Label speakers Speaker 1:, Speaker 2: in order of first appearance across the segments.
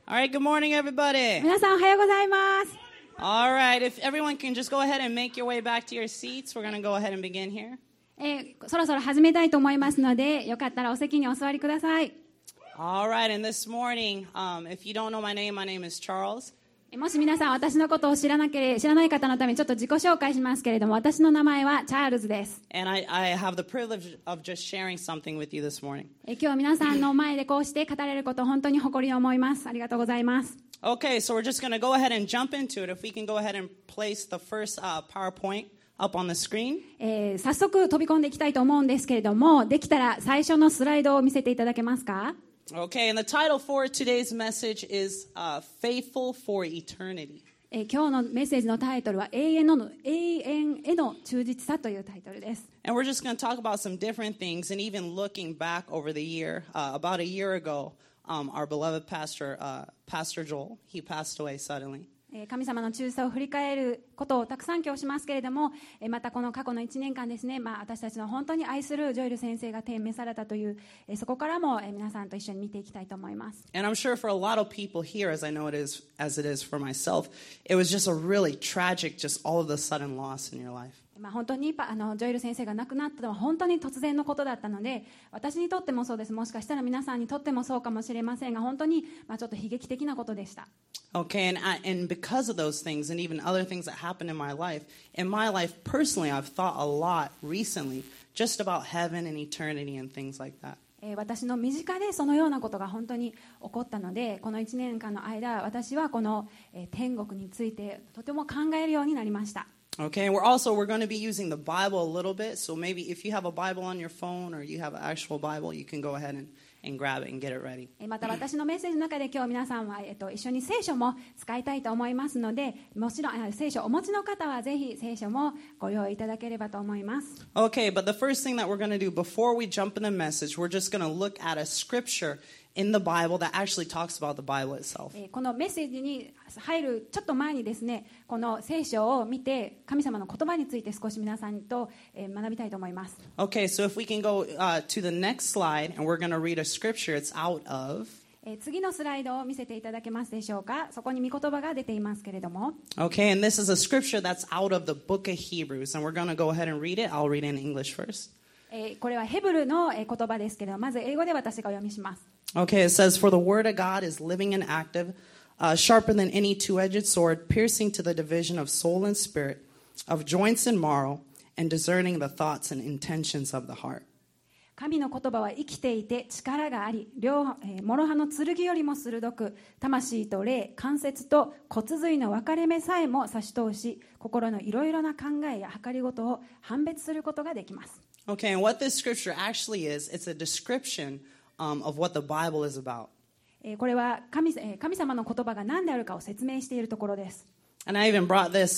Speaker 1: All right, good morning, everybody.
Speaker 2: 皆さんおはようございます。
Speaker 1: All right, if everyone can just go ahead and make your way back to your seats, we're going to go ahead and begin here.
Speaker 2: そろそろ始めたいと思いますので、よかったらお席にお座りください。
Speaker 1: All right, and this morning, if you don't know my name is Charles.
Speaker 2: もし皆さん私のことを知らない方のためにちょっと自己紹介しますけれども、私の名前はチャールズです。
Speaker 1: And I have the privilege of just sharing something with you this morning.
Speaker 2: 今日皆さんの前でこうして語れることを本当に誇りに思います。ありがとうございます。
Speaker 1: Okay, so we're just going to go ahead and jump into it. If we can go ahead and place the first PowerPoint up on the screen.
Speaker 2: 早速飛び込んでいきたいと思うんですけれども、できたら最初のスライドを見せていただけますか？
Speaker 1: Okay, and the title for today's message is Faithful for Eternity.
Speaker 2: 今日のメッセージのタイトルは永遠への忠実さというタイトルです。
Speaker 1: And we're just going to talk about some different things, and even looking back over the year. About a year ago, our beloved pastor, Pastor Joel, he passed away suddenly.
Speaker 2: 神様の忠実さを振り返ることをたくさん今日しますけれども、またこの過去の1年間ですね、私たちの本当に愛するジョエル先生が天命されたという、そこからも皆さんと一緒に見ていきたいと思います。
Speaker 1: And I'm sure for a lot of people here, as I know it is, as it is for myself, it was just a really tragic, just all of a sudden loss in your life.
Speaker 2: 本当にジョエル先生が亡くなったのは本当に突然のことだったので、私にとってもそうです。もしかしたら皆さんにとってもそうかもしれませんが、本当にちょっと悲劇的なことでした。
Speaker 1: Okay, and because of those things and even other things that happened in my life personally, I've thought a lot recently just about heaven and eternity and things like that.
Speaker 2: 私の身近でそのようなことが本当に起こったので、この1年間の間、私はこの天国についてとても考えるようになりました。
Speaker 1: Okay, and we're going to be using the Bible a little bit, so maybe if you have a Bible on your phone or you have an actual Bible, you can go ahead and grab it and get it ready.
Speaker 2: また私のメッセージの中で今日皆さんは、一緒に聖書も使いたいと思いますので、もちろん聖書をお持ちの方はぜひ聖書もご用意いただければと思います。
Speaker 1: Okay, but the first thing that we're going to do before we jump in the message, we're just going to look at a scripture in the Bible that actually talks about the Bible itself.
Speaker 2: このメッセージに入るちょっと前にですね、この聖書を見て神様の言葉について少し皆さんと学びたいと思います。
Speaker 1: Okay, so if we can go to the next slide, and we're going to read a scripture. It's out of.
Speaker 2: 次のスライドを見せていただけますでしょうか。そこに御言葉が出ていますけれども。
Speaker 1: Okay, and this is a scripture that's out of the book of Hebrews, and we're going to go ahead and read it. I'll read it in English first.
Speaker 2: これはヘブルの言葉ですけれども、まず英語で私がお読みします。
Speaker 1: Okay, it says, For the word of God is living and active, sharper than any two-edged sword, piercing to the division of soul and spirit, of joints and marrow, and discerning the thoughts and intentions of the heart.
Speaker 2: 神の言葉は生きていて力があり、諸刃の剣よりも鋭く、魂と霊、関節と骨髄の分かれ目さえも差し通し、心のいろいろな考えや計りごとを判別することができます。
Speaker 1: Okay, and what this scripture actually is, it's a description of what the Bible is about.
Speaker 2: これは神様の言葉が何であるかを説明しているところです。
Speaker 1: And I even brought this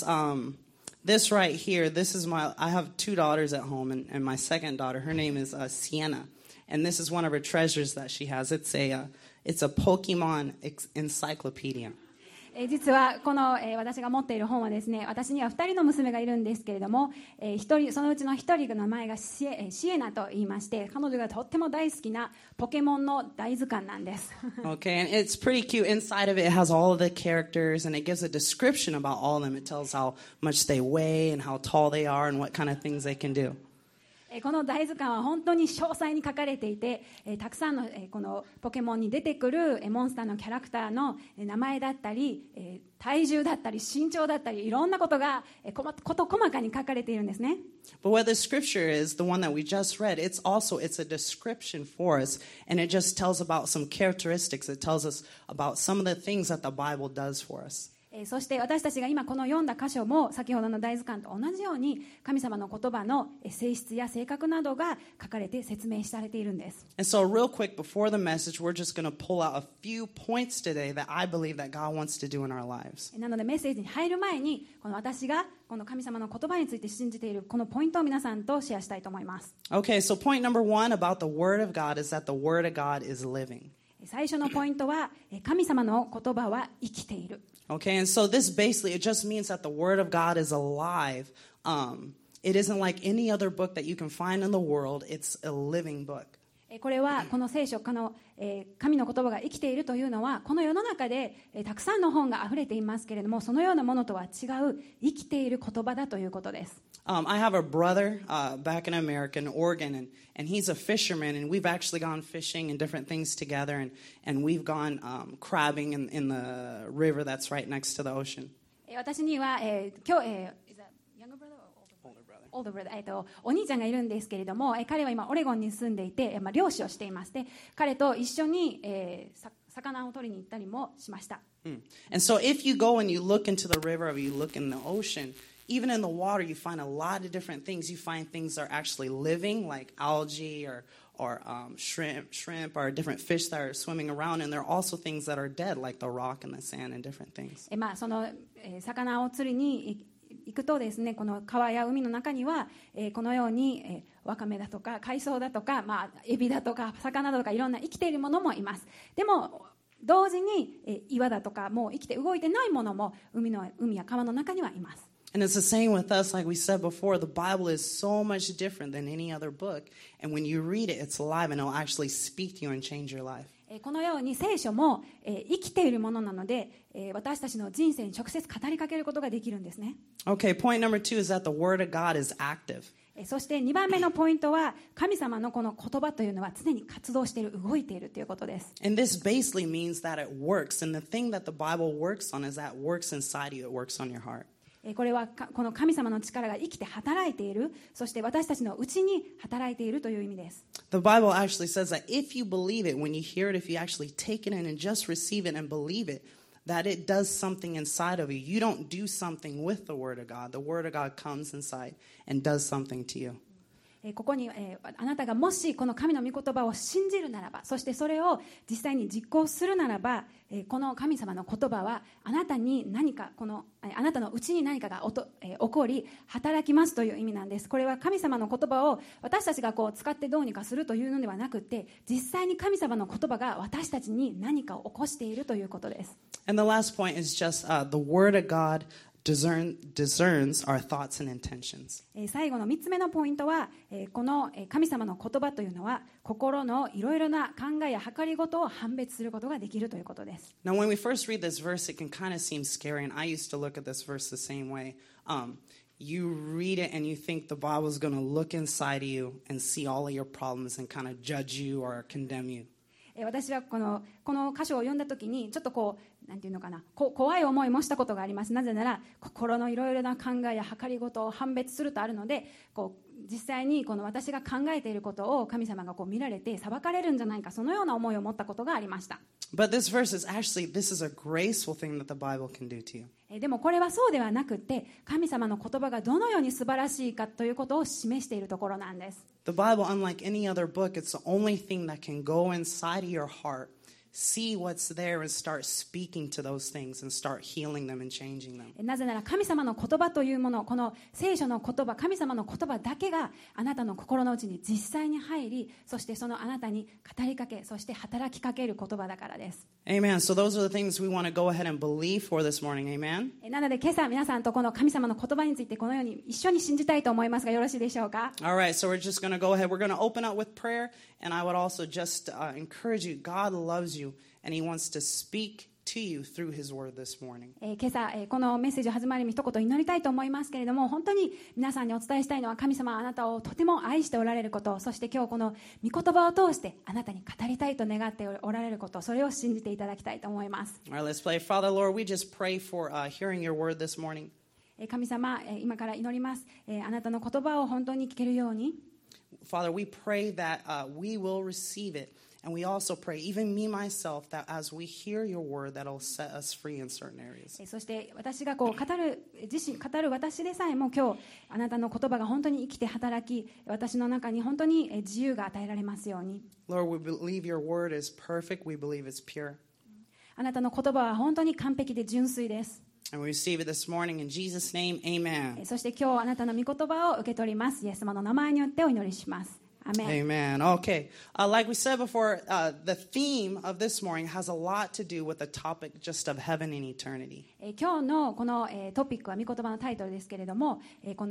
Speaker 1: right here. I have two daughters at home, and my second daughter, her name is Sienna, and this is one of her treasures that she has. It's a Pokemon encyclopedia.
Speaker 2: 実はこの、私が持っている本はですね、私には2人の娘がいるんですけれども、そのうちの1人の名前がシエナと言いまして、彼女がとっても大好きなポケモンの大図鑑なんです。
Speaker 1: Okay, and it's pretty cute. Inside of it, it has all of the characters, and it gives a description about all of them. It tells how much they weigh and how tall they are and what kind of things they can do.
Speaker 2: この大図鑑は本当に詳細に書かれていて、たくさんのこのポケモンに出てくるモンスターのキャラクターの名前だったり、体重だったり身長だったりいろんなことが事細かに書かれているんですね。
Speaker 1: But what the scripture is, the one that we just read, it's a description for us, and it just tells about some characteristics. It tells us about some of the things that the Bible does for us.
Speaker 2: そして私たちが今この読んだ箇所も先ほどの大図鑑と同じように神様の言葉の性質や性格などが書かれて説明されているんです。
Speaker 1: And so real quick before the message, we're just going to pull out a few points today that I believe that God wants to do in our lives.
Speaker 2: なのでメッセージに入る前に私がこの神様の言葉について信じているこのポイントを皆さんとシェアしたいと思います。
Speaker 1: Okay, so point number 1 about the Word of God is that the Word of God is living.
Speaker 2: 最初のポイントは神様の言葉は生きている。
Speaker 1: Okay, and so this basically, it just means that the Word of God is alive. It isn't like any other book that you can find in the world. It's a living book.
Speaker 2: これはこの聖書、神の言葉が生きているというのはこの世の中でたくさんの本があふれていますけれども、そのようなものとは違う生きている言葉だということです。
Speaker 1: I have a brother back in America, in Oregon, and he's a fisherman, and we've actually gone fishing and different things together, and we've gone crabbing in the river that's right next to the ocean.
Speaker 2: 私には、お兄ちゃんがいるんですけれども、彼は今オレゴンに住んでいて、漁師をしています。で、彼と一緒に、魚を取りに行ったりもしました。
Speaker 1: And so if you go and you look into the river or you look in the ocean, even in the water you find a lot of different things. You find things that are actually living, like algae or shrimp or different fish that are swimming around, and there are also things that are dead, like the rock and the sand and different things.
Speaker 2: その魚を釣りに行くとですね、この川や海の中には、このように、ワカメだとか海藻だとか、エビだとか魚だとかいろんな生きているものもいます。でも同時に、岩だとかもう生きて動いてないものも海や川の中にはいます。
Speaker 1: And it's the same with us, like we said before. The Bible is so much different than any other book. And when you read it, it's alive and it'll actually speak to you and change your life.
Speaker 2: このように聖書も生きているものなので、私たちの人生に直接語りかけることができるんですね。
Speaker 1: Okay, point number 2 is that the Word of God is active.
Speaker 2: そして2番目のポイントは、神様のこの言葉というのは常に活動している、動いているということです。
Speaker 1: And this basically means that it works. And the thing that the Bible works on is that it works inside you. It works on your heart.
Speaker 2: これはこの神様の力が生きて働いている、そして私たちのうちに働いているという意味です。
Speaker 1: The Bible actually says that if you believe it, when you hear it, if you actually take it in and just receive it and believe it, that it does something inside of you. You don't do something with the Word of God. The Word of God comes inside and does something to you.
Speaker 2: ここに、あなたがもしこの神の御言葉を信じるならば、そしてそれを実際に実行するならば、この神様の言葉はあなたに何かあなたのうちに何かが起こり働きますという意味なんです。これは神様の言葉を私たちが使ってどうにかするというのではなくて、実際に神様の言葉が私たちに何かを起こしているということです。
Speaker 1: And the last point is just the Word of God discerns our thoughts and intentions.
Speaker 2: 最後の3つ目のポイントは、この神様の言葉というのは心のいろいろな考えや計りごとを判別することができるということです。
Speaker 1: Now, when we first read this verse, it can kind of seem scary, and I used to look at this verse the same way. You read it and you think the Bible is going to look inside of you and see all of your problems and kind of judge you or condemn you.
Speaker 2: 私はこの箇所を読んだときにちょっとなんていうのかな、怖い思いもしたことがあります。なぜなら心のいろいろな考えや計りごとを判別するとあるので、実際に私が考えていることを神様が見られて裁かれるんじゃないか、そのような思いを持ったことがありました。
Speaker 1: But this verse is actually, this is a graceful thing that the Bible can do to you.
Speaker 2: でもこれはそうではなくて、神様の言葉がどのように素晴らしいかということを示しているところなんです。
Speaker 1: The Bible, unlike any other book, it's the only thing that can go inside of your heart, see what's there and start speaking to those things and start healing them and changing them.
Speaker 2: なぜなら神様の言葉というもの、この聖書の言葉、神様の言葉だけがあなたの心の内に実際に入り、そしてそのあなたに語りかけ、そして働きかける言葉だからです。
Speaker 1: Amen. So those are the things we want to go ahead and believe for this morning. Amen.
Speaker 2: なので今朝皆さんとこの神様の言葉についてこのように一緒に信じたいと思いますが、よろしいでしょうか。
Speaker 1: All right, so we're just going to go ahead. We're going to open up with prayer, and I would also just encourage you. God loves you, and He wants to speak to you through His Word this morning.
Speaker 2: 今朝このメッセージを始まりに一言祈りたいと思いますけれども、本当に皆さんにお伝えしたいのは、神様はあなたをとても愛しておられること、そして今日この御言葉を通してあなたに語りたいと願っておられること、それを信じていただきたいと思います。
Speaker 1: All right, let's pray. Father, Lord, we just pray for hearing your word this morning.
Speaker 2: 神様、今から祈ります。あなたの言葉を本当に聞けるように。
Speaker 1: Father, we pray that we will receive it. And we also pray, even me myself, that as we hear your word, that it'll set us free in certain areas.
Speaker 2: そして私が語る私でさえも今日あなたの言葉が本当に生きて働き、私の中に本当に自由が与えられますように。
Speaker 1: Lord, we believe your word is perfect. We believe it's pure.
Speaker 2: あなたの言葉は本当に完璧で純粋です。
Speaker 1: And we receive it this morning in Jesus' name. Amen.
Speaker 2: そして今日あなたの御言葉を受け取ります。イエス様の名前によってお祈りします。
Speaker 1: Amen. Okay. Like we said before, the theme of this morning has a lot to do with the topic just of heaven and eternity.
Speaker 2: 今日のこのトピックは御言葉のタイトルですけれども、この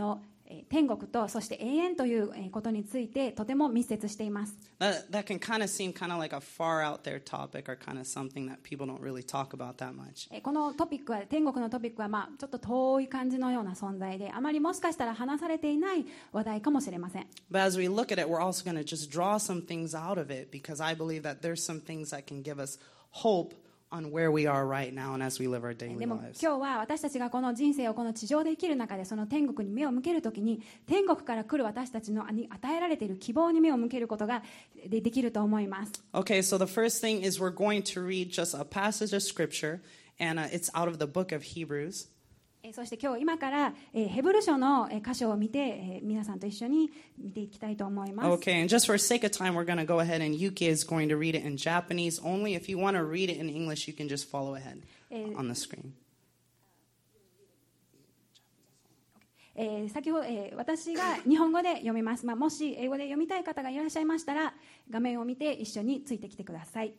Speaker 2: 天国とそして永遠ということについてとても密接しています。
Speaker 1: That can kind of seem kind of like a far out there topic or kind of something that people don't really talk about that much.
Speaker 2: このトピックは天国のトピックはちょっと遠い感じのような存在であまりもしかしたら話されていない話題かもしれません。
Speaker 1: But as we look at it, we're also going to just draw some things out of it because I believe that there's some things that can give us hope on where we are right now and as we live our daily
Speaker 2: でも
Speaker 1: lives.
Speaker 2: 今日は私たちがこの人生をこの地上で生きる中でその天国に目を向けるときに天国から来る私たちのに与えられている希望に目を向けることができると思います。
Speaker 1: Okay, so the first thing is we're going to read just a passage of scripture, and it's out of the book of Hebrews.
Speaker 2: そして今からヘブル書の箇所を見て皆さんと一緒に見ていきたいと思います。
Speaker 1: Okay, and just for sake of time, we're going to go ahead and Yuki is going to read it in Japanese only. If you want to read it in English, you can just follow ahead on the screen.
Speaker 2: 先ほど、私が日本語で読みます。もし英語で読みたい方がいらっしゃいましたら画面を見て一緒についてきてください。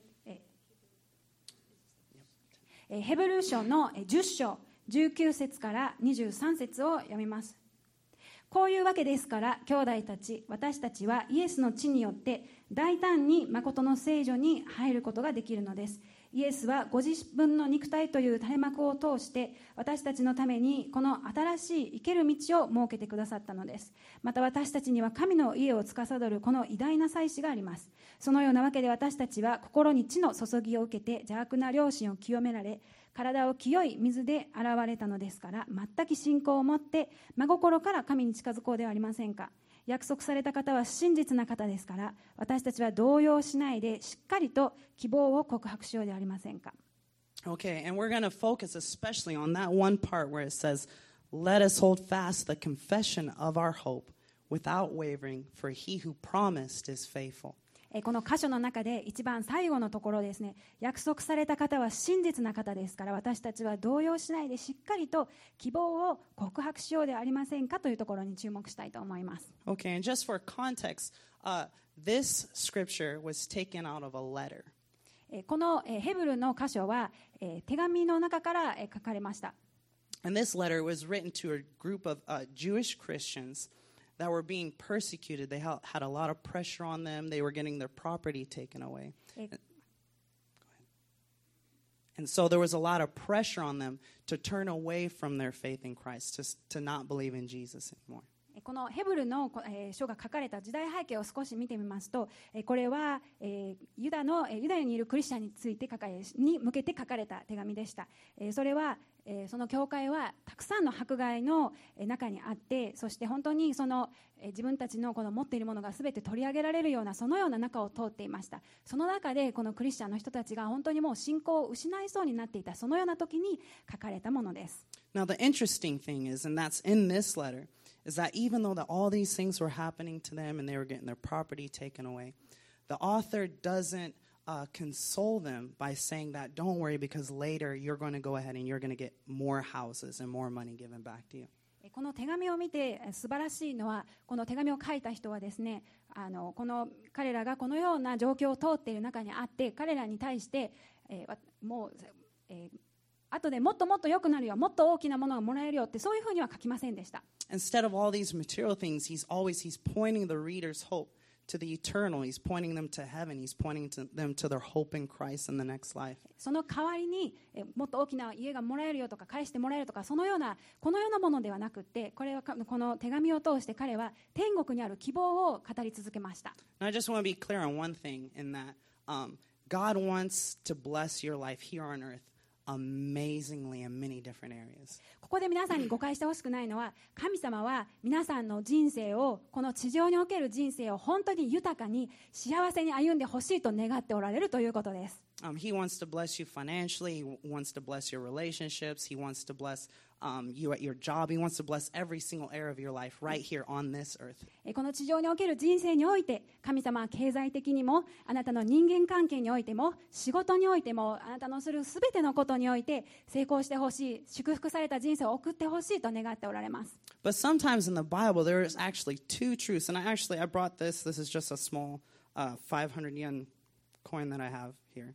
Speaker 2: ヘブル書の10章19節から23節を読みます。こういうわけですから兄弟たち、私たちはイエスの血によって大胆に誠の聖所に入ることができるのです。イエスはご自分の肉体という垂れ幕を通して私たちのためにこの新しい生ける道を設けてくださったのです。また私たちには神の家を司るこの偉大な祭司があります。そのようなわけで私たちは心に血の注ぎを受けて邪悪な良心を清められ、体を清い水で洗われたのですから、全く信仰を持って真心から神に近づこうではありませんか。約束された方は真実な方ですから、私たちは動揺しないでしっかりと希望を告白しようではありませんか。
Speaker 1: Okay, and we're going to focus especially on that one part where it says, "Let us hold fast the confession of our hope without wavering, for he who promised is faithful."
Speaker 2: この箇所の中で一番最後のところですね。約束された方は真実な方ですから、私たちは動揺しないでしっかりと希望を告白しようではありませんかというところに注目したいと思います。
Speaker 1: Okay, and just for context, this scripture was taken out of a letter.
Speaker 2: このヘブルの箇所は手紙の中から書かれました。
Speaker 1: And this letter was written to a group of Jewish Christians that were being persecuted. They had a lot of pressure on them. They were getting their property taken away. And so there was a lot of pressure on them to turn away from their faith in Christ, to not believe in Jesus anymore.
Speaker 2: このヘブルの書が書かれた時代背景を少し見てみますと、これはユダヤにいるクリスチャンについてに向けて書かれた手紙でした。それはその教会はたくさんの迫害の中にあって、そして本当にその自分たちのこの持っているものが全て取り上げられるようなそのような中を通っていました。その中でこのクリスチャンの人たちが本当にもう信仰を失いそうになっていた、そのような時に書かれたものです。
Speaker 1: Now the interesting thing is, and that's in this letter, is that even though that all these things were happening to them and they were getting their property taken away, the author doesn't console them by saying that, don't worry, because later you're going to go ahead and you're going to get more houses and more money given back to you.
Speaker 2: この手紙を見て素晴らしいのは、この手紙を書いた人はですね、この彼らがこのような状況を通っている中にあって、彼らに対して、もう、後でもっともっと良くなるよ、もっと大きなものがもらえるよって、そういうふうには書きませんでした。
Speaker 1: Instead of all these material things, he's pointing the reader's hope to the eternal. He's pointing them to heaven. He's pointing them to their hope in Christ and the next life.
Speaker 2: その代わりにもっと大きな家がもらえるよとか返してもらえるとか、そのようなこのようなものではなくて、これはこの手紙を通して彼は天国にある希望を語り続けました。
Speaker 1: Now, I just want to be clear on one thing in that God wants to bless your life here on earth amazingly in many different areas.
Speaker 2: ここで皆さんに誤解してほしくないのは、神様は皆さんの人生を、この地上における人生を本当に豊かに幸せに歩んでほしいと願っておられるということです。
Speaker 1: He wants to bless you financially. He wants to bless your relationships. He wants to bless you at your job. He wants to bless every single area of your life right here on this earth.
Speaker 2: この地上における人生において、神様は経済的にも、あなたの人間関係においても、仕事においても、あなたのするすべてのことにおいて成功してほしい、祝福された人生を送ってほしいと願っておられます。
Speaker 1: But sometimes in the Bible there is actually two truths. And I brought this. This is just a small 500 yen coin that I have here.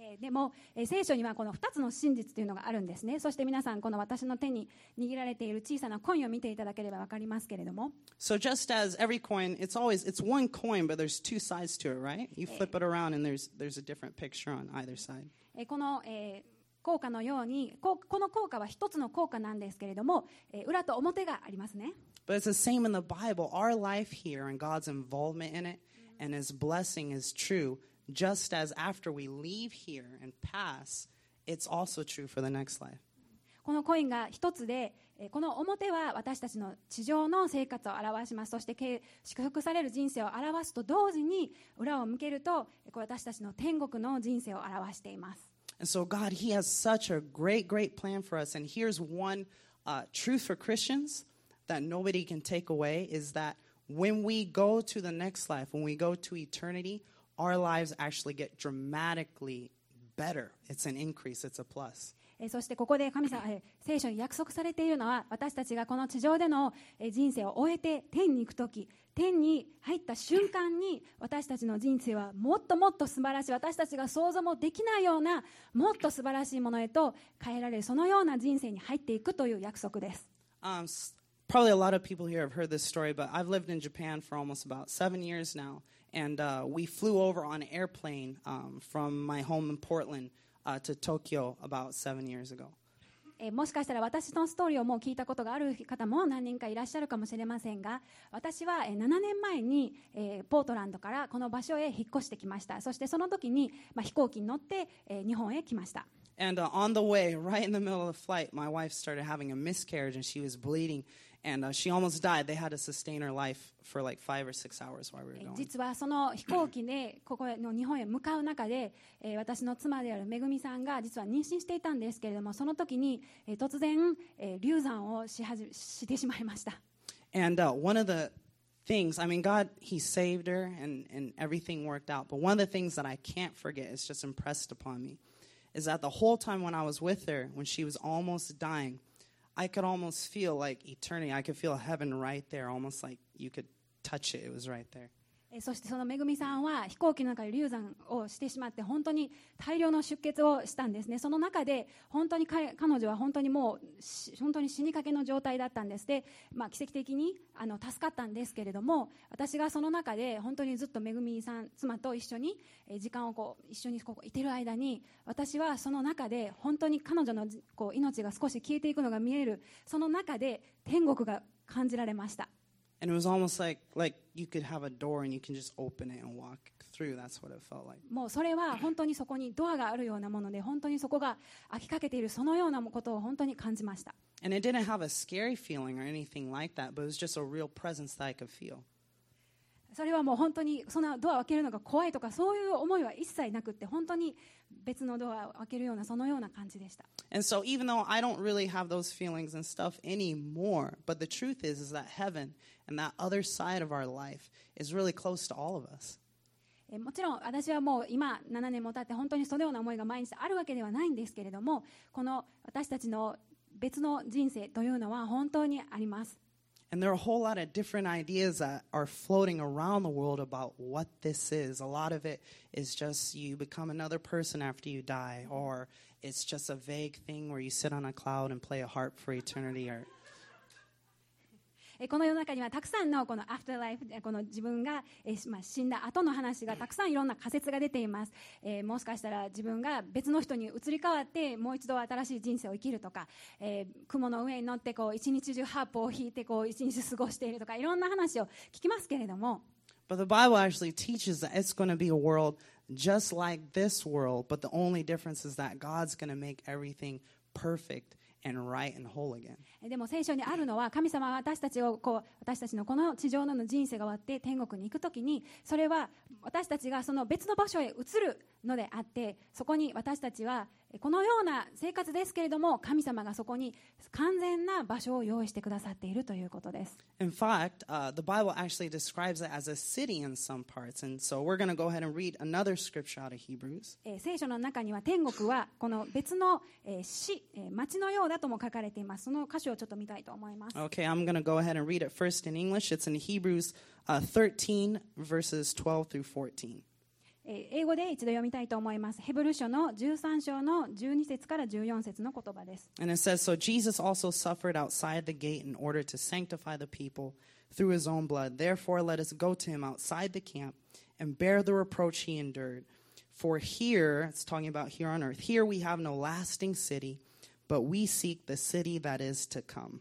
Speaker 2: でも、聖書にはこの2つの真実というのがあるんですね。そして皆さん、この私の手に握られている小さなコインを見ていただければ分かりますけれども。
Speaker 1: So just as every coin, it's one coin, but there's two sides to it, right? You flip it around and there's a different picture on either side.
Speaker 2: この、硬貨のように、この硬貨は一つの硬貨なんですけれども、裏と表がありますね。
Speaker 1: But it's the same in the Bible. Our life here and God's involvement in it and His blessing is true. Just as after we leave here and pass, it's also true for the next life.
Speaker 2: このコインが一つで、この表は私たちの地上の生活を表します。そして祝福される人生を表すと同時に、裏を向けるとこれ私たちの天国の人生を表しています。
Speaker 1: And so God, He has such a great plan for us. And here's one truth for Christians that nobody can take away is that when we go to the next life, when we go to eternity, our lives actually get dramatically better. It's an increase. It's a plus.
Speaker 2: そしてここで神様、聖書に約束されているのは、私たちがこの地上での人生を終えて天に行くとき、天に入った瞬間に私たちの人生はもっともっと素晴らしい、私たちが想像もできないようなもっと素晴らしいものへと変えられる、そのような人生に入っていくという約束です。
Speaker 1: Probably a lot of people here have heard this story, but I've lived in Japan for almost about 7 years now, and we flew over on an airplane from my home in Portland to Tokyo about 7 years ago.
Speaker 2: もしかしたら私のストーリーをもう聞いたことがある方も何人かいらっしゃるかもしれませんが、私は7年前にポートランドからこの場所へ引っ越してきました。そしてその時に飛行機に乗って日本へ来ました。
Speaker 1: And on the way, right in the middle of the flight, my wife started having a miscarriage and she was bleeding and she almost died. They had to sustain her life for like 5 or 6 hours while we were going.
Speaker 2: 実はその飛行機でここの日本へ向かう中で、私の妻であるめぐみさんが実は妊娠していたんですけれども、その時に突然流産をしてしまいました。
Speaker 1: And one of the things, I mean, God, He saved her and everything worked out. But one of the things that I can't forget is just impressed upon me is that the whole time when I was with her, when she was almost dying, I could almost feel like eternity. I could feel heaven right there, almost like you could touch it. It was right there.
Speaker 2: そしてそのめぐみさんは飛行機の中で流産をしてしまって本当に大量の出血をしたんですね。その中で本当に彼女は本当にもう本当に死にかけの状態だったんです。で、奇跡的に助かったんですけれども、私がその中で本当にずっとめぐみさん妻と一緒に時間を一緒にいてる間に、私はその中で本当に彼女の命が少し消えていくのが見える、その中で天国が感じられました。
Speaker 1: And it was almost like you could have a door and you can just open it and walk through. That's what it felt like.
Speaker 2: もうそれは本当にそこにドアがあるようなもので、本当にそこが開きかけている、そのようなことを本当に感じました。
Speaker 1: And it didn't have a scary feeling or anything like that, but it was just a real presence that I could feel.
Speaker 2: それはもう本当にそのドアを開けるのが怖いとかそういう思いは一切なくって、本当に別のドアを開けるようなそのような感じでした。
Speaker 1: And so even though I don't really have those feelings and stuff anymore, but the truth is that heaven and that other side of our life is really close to all of us.
Speaker 2: もちろん私はもう今7年も経って本当にそのような思いが毎日あるわけではないんですけれども、この私たちの別の人生というのは本当にあります。
Speaker 1: And there are a whole lot of different ideas that are floating around the world about what this is. A lot of it is just you become another person after you die, or it's just a vague thing where you sit on a cloud and play a harp for eternity. Or
Speaker 2: この世の中にはたくさんのこのアフターライフ、この自分が死んだ後の話がたくさんいろんな仮説が出ています。もしかしたら自分が別の人に移り変わってもう一度新しい人生を生きるとか、雲の上に乗って一日中ハープを弾いて一日過ごしているとか、いろんな話を聞きますけれども。
Speaker 1: But the Bible actually teaches that it's going to be a world just like this world, but the only difference is that God's going to make everything perfect and right and whole again.
Speaker 2: でも聖書にあるのは、神様は私たちのこの地上の人生が終わって天国に行くときに、それは私たちがその別の場所へ移るのであって、そこに私たちはこのような生活ですけれども、神様がそこに完全な場所を用意してくださっているということです。
Speaker 1: In fact, the Bible actually describes it as a city in some parts, and so we're going to go ahead and read another scripture out of Hebrews.
Speaker 2: 聖書の中には天国はこの別の町のようだとも書かれています。その箇所をちょっと見たいと思います。
Speaker 1: Okay, I'm going to go ahead and read it first in English. It's in Hebrews 13 verses 12 through 14.
Speaker 2: 英語で一度読みたいと思います。ヘブル書の13章の12節から14節の言葉です。
Speaker 1: And it says, So Jesus also suffered outside the gate in order to sanctify the people through his own blood. Therefore, let us go to him outside the camp and bear the reproach he endured. For here, it's talking about here on earth, here we have no lasting city, but we seek the city that is to come.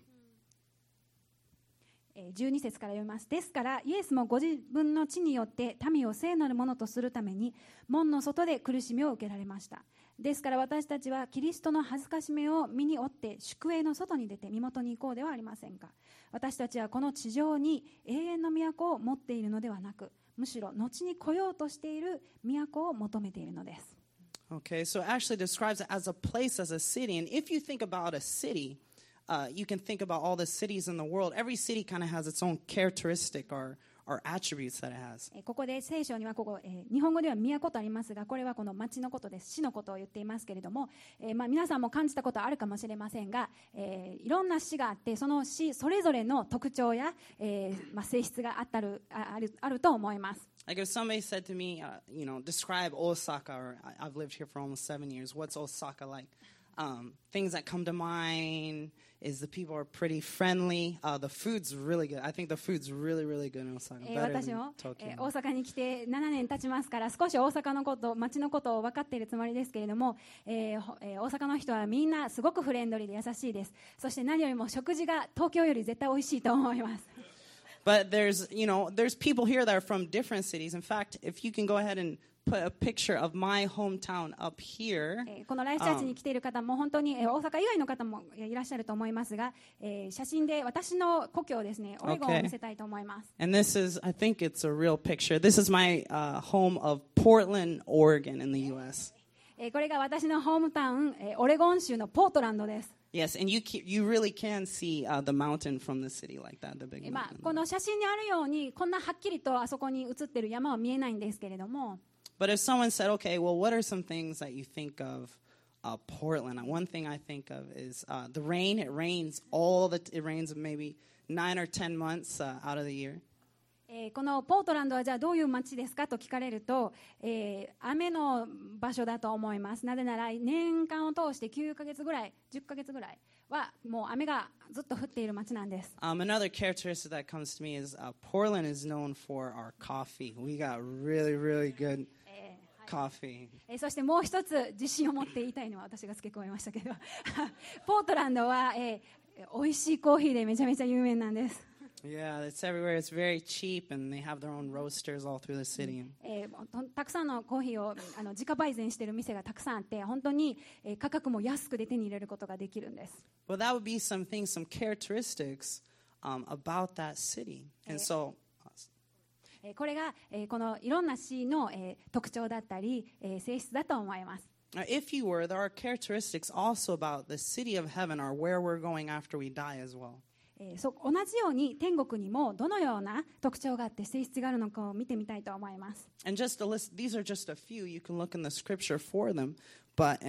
Speaker 2: 12節から読みます。ですからイエスもご自分の地によって民を聖なるものとするために門の外で苦しみを受けられました。ですから私たちはキリストの恥ずかしめを身に負って宿営の外に出て身元に行こうではありませんか。私たちはこの地上に永遠の都を持っているのではなく、むしろ後に来ようとしている都を求めているのです。
Speaker 1: Okay, so it actually describes it as a place, as a city. And if you think about a city, you can think about all the cities in the world. Every city kind of has its own characteristic or attributes that it has.
Speaker 2: ここで聖書には日本語では都とありますが、これはこの町のことです。市のことを言っていますけれども、皆さんも感じたことあるかもしれませんが、いろんな市があって、その市それぞれの特徴や、性質があると思います。
Speaker 1: Like if somebody said to me, describe Osaka, or I've lived here for almost 7 years. What's Osaka like? Things that come to mind is the people are pretty friendly. The food's really good. I think the food's really, really good in Osaka.
Speaker 2: 私も、大阪に来て7年経ちますから、少し大阪のこと、町のことを分かっているつもりですけれども、大阪の人はみんなすごくフレンドリーで優しいです。そして何よりも食事が東京より絶対美味しいと思います。
Speaker 1: But there's people here that are from different cities. In fact, if you can go ahead and put a picture of my hometown up here.
Speaker 2: このライフチャーチに来ている方も本当に大阪以外の方もいらっしゃると思いますが、写真で私の故郷ですね、オレゴンを見せたいと思います。
Speaker 1: And this is, I think it's a real picture. This is my home of Portland, Oregon in the U.S.
Speaker 2: これが私のホームタウン、オレゴン州のポートランドです。
Speaker 1: Yes, and you really can see the mountain from the city like that, the big mountain.
Speaker 2: この写真にあるようにこんなはっきりとあそこに映っている山は見えないんですけれども。
Speaker 1: But if someone said, okay, well, what are some things that you think of Portland? One thing I think of is the rain. It rains maybe 9 or 10 months out of the year.
Speaker 2: このポートランドはじゃあどういう街ですかと聞かれると、雨の場所だと思います。なぜなら年間を通して9ヶ月ぐらい、10ヶ月ぐらいはもう雨がずっと降っている街なんです。
Speaker 1: Another characteristic that comes to me is Portland is known for our coffee. We got really, really good coffee.
Speaker 2: そしてもう一つ自信を持って言いたいのは私が付け加えましたけどポートランドは、美味しいコーヒーでめちゃめちゃ有名なんです。
Speaker 1: Yeah, it's everywhere. It's very cheap, and they have their own roasters all through the city.
Speaker 2: たくさんのコーヒーを自家焙煎している店がたくさんあって、本当に価格も安くで手に入れることができるんです。
Speaker 1: Well, that would be some characteristics about that city, and so.
Speaker 2: これがこのいろんな市の特徴だったり性質だと思います。
Speaker 1: If you were, there are characteristics also about the city of heaven or where we're going after we die as well.
Speaker 2: 同じように天国にもどのような特徴があって性質があるのかを見てみたいと思います。
Speaker 1: And just a list, these are just a few. You can look in the scripture for them, but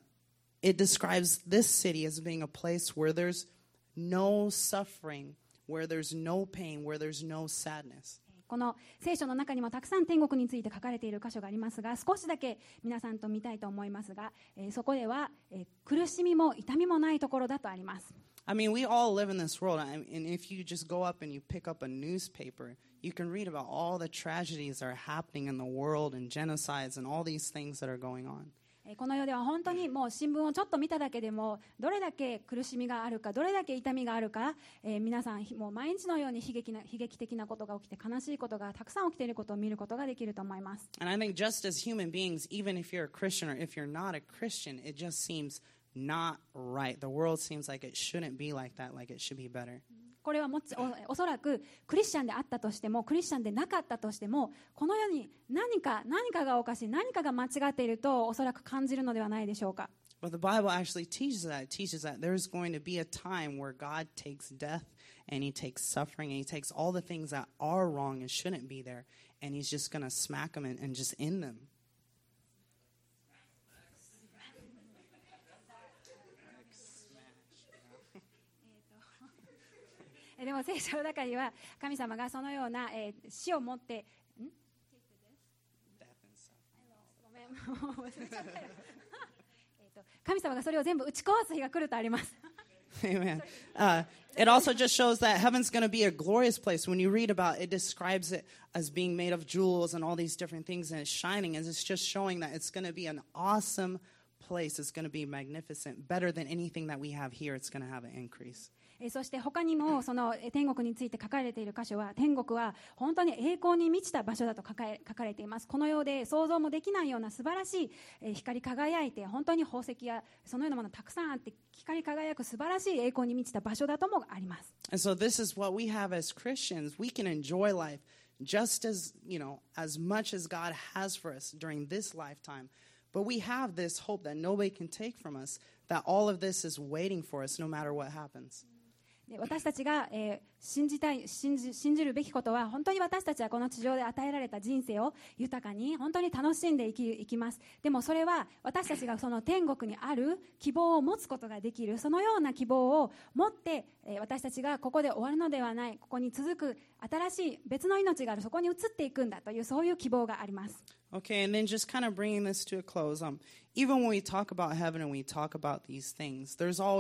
Speaker 1: it describes this city as being a place where there's no suffering, where there's no pain, where there's no sadness.
Speaker 2: この聖書の中にもたくさん天国について書かれている箇所がありますが、少しだけ皆さんと見たいと思いますが、そこでは苦しみも痛みもないところだとあります。
Speaker 1: I mean, we all live in this world, and if you just go up and you pick up a newspaper, you can read about all the tragedies that are happening in the world and genocides and all these things that are going on.
Speaker 2: この世では本当にもう新聞をちょっと見ただけでもどれだけ苦しみがあるか、どれだけ痛みがあるか、皆さんもう毎日のように悲劇的なことが起きて悲しいことがたくさん起きていることを見ることができると思います。
Speaker 1: And I think just as human beings, even if you're a Christian or if you're not a Christian, it just seems not right. The world seems like it shouldn't be like that, like it should be better.
Speaker 2: これはおそらくクリスチャンであったとしてもクリスチャンでなかったとしてもこの世に何かがおかしい、何かが間違っているとおそらく感じるのではないでしょうか。
Speaker 1: But the Bible actually teaches that. It teaches that there's going to be a time where God takes death and he takes suffering and he takes all the things that are wrong and shouldn't be there and he's just going to smack them and just end them.
Speaker 2: でも聖書の中には神様がそのような死をもって忘れちゃったよ神様がそれを全部打ち壊す日が来るとあります。
Speaker 1: Amen. It also just shows that heaven's going to be a glorious place. When you read about it, describes it as being made of jewels and all these different things, and it's shining, and it's just showing that it's going to be an awesome place. It's going to be magnificent, better than anything that we have here. It's going to have an increase.
Speaker 2: そして他にもその天国について書かれている箇所は、天国は本当に栄光に満ちた場所だと書かれています。この世で想像もできないような素晴らしい光り輝いて、本当に宝石やそのようなものたくさんあって光り輝く素晴らしい栄光に満ちた場所だともあります。
Speaker 1: And so this is what we have as Christians. We can enjoy life just as, as much as God has for us during this lifetime. But we have this hope that nobody can take from us, that all of this is waiting for us no matter what happens.
Speaker 2: で私たちが、信じるべきことは、本当に私たちはこの地上で与えられた人生を豊かに本当に楽しんでいきます。でもそれは私たちがその天国にある希望を持つことができる、そのような希望を持って、私たちがここで終わるのではない、ここに続く新しい別の命がある、そこに移っていくんだという、そういう希望があります。
Speaker 1: Okay, and then just kind of bringing this to a close. Even when we talk about heaven and we talk about these things,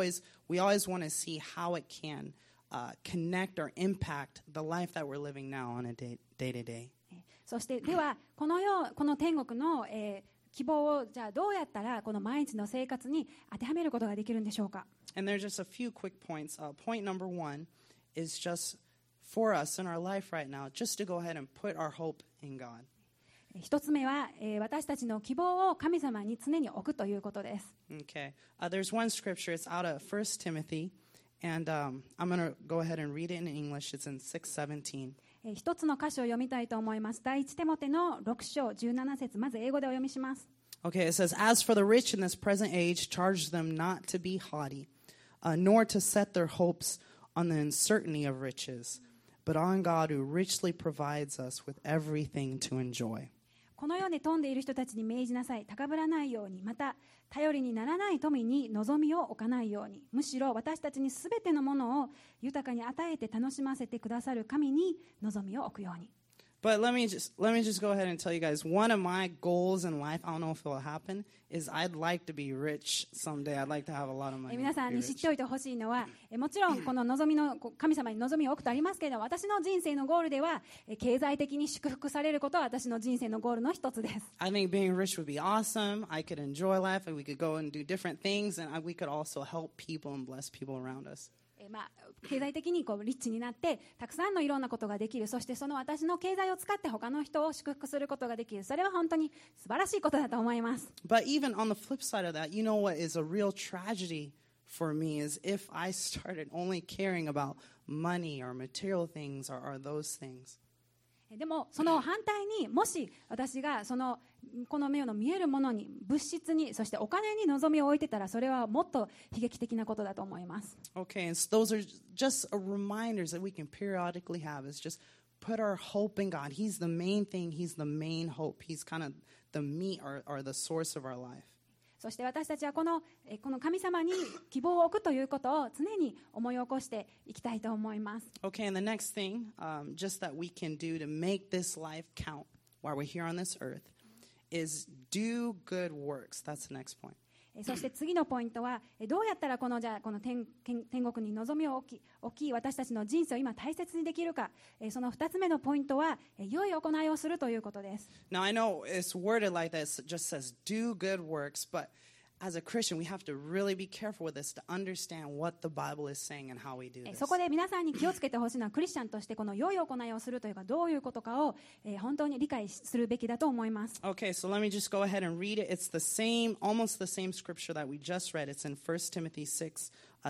Speaker 1: we always want to see how it can connect or impact the life that we're living now on a day to day.
Speaker 2: そしてではこの天国の、希望をじゃあどうやったらこの毎日の生活に当てはめることができるんでしょうか。
Speaker 1: And there's just a few quick points. Point number 1 is just for us in our life right now, just to go ahead and put our hope in God.
Speaker 2: 一つ目は、私たちの希望を神様に常に置くということです。
Speaker 1: Okay. There's one scripture. It's out of 1 Timothy, and I'm going to go ahead and read it in English. It's in 6:17.
Speaker 2: 一つの箇所を読みたいと思います。第一テモテの6章17節、まず英語でお読みします。
Speaker 1: Okay, it says, As for the rich in this present age, charge them not to be haughty, nor to set their hopes on the uncertainty of riches, but on God who richly provides us with everything to enjoy.
Speaker 2: この世に富んでいる人たちに命じなさい。高ぶらないように、また頼りにならない富に望みを置かないように、むしろ私たちにすべてのものを豊かに与えて楽しませてくださる神に望みを置くように。
Speaker 1: But let me just go ahead and tell you guys, one of my goals in life, I don't know if it will happen, is I'd like to be rich someday. I'd like to have a lot of money.
Speaker 2: 皆さんに知っておいてほしいのは、もちろんこの望みの神様に望みを置くとありますけれども、私の人生のゴールでは経済的に祝福されることは私の人生のゴールの一つです。
Speaker 1: I think being rich would be awesome. I could enjoy life, and we could go and do different things, and we could also help people and bless people around us.
Speaker 2: 経済的にリッチになってたくさんのいろんなことができる。そしてその私の経済を使って他の人を祝福することができる。それは本当に素晴らしいことだと思います。
Speaker 1: But even on the flip side of that, you know what is a real tragedy for me is if I started only caring about money or material things or those things.
Speaker 2: でもその反対に、もし私がこの目の見えるものに、物質に、そしてお金に望みを置いてたら、それはもっと悲劇的なことだと思います。
Speaker 1: Okay, and so those are just reminders that we can periodically have. Is just put our hope in God. He's the main thing. He's the main hope. He's kind of the meat or the source of our life.
Speaker 2: そして私たちはこの神様に希望を置くということを常に思い起こしていきたいと思います。
Speaker 1: Okay, and the next thing, just that we can do to make this life count while we're here on this earth, is do good works. That's the next point.
Speaker 2: そして次のポイントは、どうやったらこの天国に望みを置き、私たちの人生を今大切にできるか。その2つ目のポイントは、良い行いをするということです。
Speaker 1: Now I know it's worded like this. It just says do good works, but as a Christian, we have to really be careful with this to understand what the Bible is saying and how we do this.
Speaker 2: そこで皆さんに気をつけてほしいのは、クリスチャンとしてこの良い行いをするというか、どういうことかを、本当に理解するべきだと思います。
Speaker 1: Okay, so let me just go ahead and read it. It's almost the same scripture that we just read. It's in 1 Timothy 6,